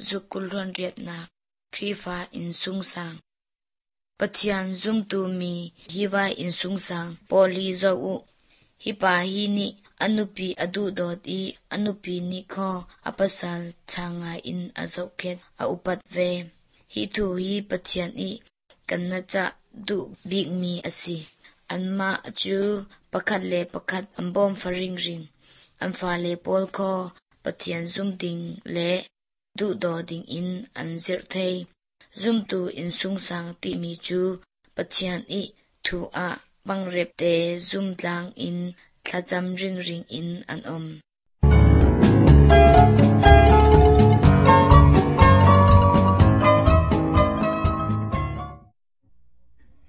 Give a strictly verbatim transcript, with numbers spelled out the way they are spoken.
zukul ron riat na krifa in sung sang pathian zum tu mi hiwa in sung sang poli zo u hipa hi ni anupi adu dot i anupi ni kho apasal changa in azokhet a upat ve hi thu hi pathian i kanna cha du big mi asi anma chu pakhat le pakhat ambom faring ring anfa le pol kho pathian zum ding le du do ding in anzir thei zum tu in sung sang ti mi chu pathian i thu a bang rep te zum tlang in thlacham ring ring in an om